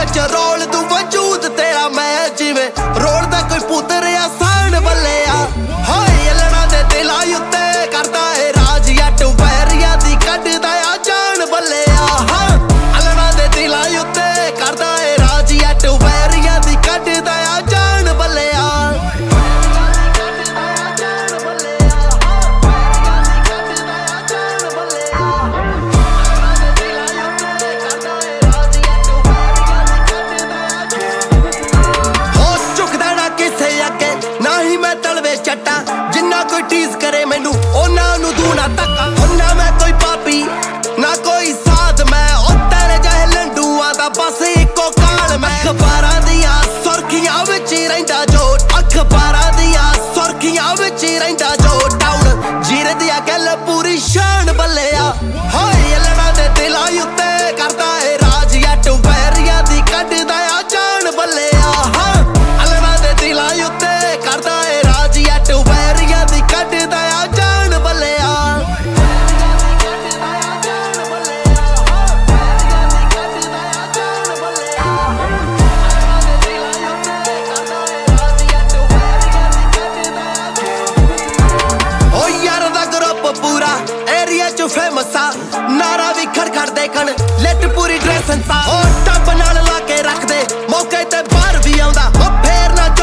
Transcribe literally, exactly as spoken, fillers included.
च रोल तू वजूद तेरा मैं जिवें रोलदा कोई पुत्तर आसान बल्लेआ हाय लड़ा दे दिलां उत्ते करदा ए राज जट वैरियां दी कड्डदा आ जान बल्लेआ हां लड़ा दे दिलां उत्ते करदा ए राज जट वैरियां दी कड्डदा आ जान बल्लेआ जिन्ना कोई टीज करे मैनू ओना नू दूना धक्का ना मैं कोई पापी ना कोई साध मैं ओ तेरे जहे लंडूआं दा बस इको काल मैं अखबारां दियां सुर्खियां विच रहिंदा जो अखबारां दियां सुर्खियां विच रहिंदा जो टाउन जीरे दिया गल पूरी शान बल्लेआ हाय लड़ा दे दिलां उत्ते करदा ए राज जट वैरियां दी कड्डदा आ जान बल्लेआ हां लड़ा दे दिलां उत्ते करदा ए राज जट वैरियां दी कड्डदा आ जान बल्लेआ ओ यार दा ग्रुप पूरा एरिया च फेमस आ नारा भी खड़खड़ देखण लेट पूरी ड्रेस सा ओ टप नाल ला के रख दे मौके ते बाहर भी आउंदा ओ फेर ना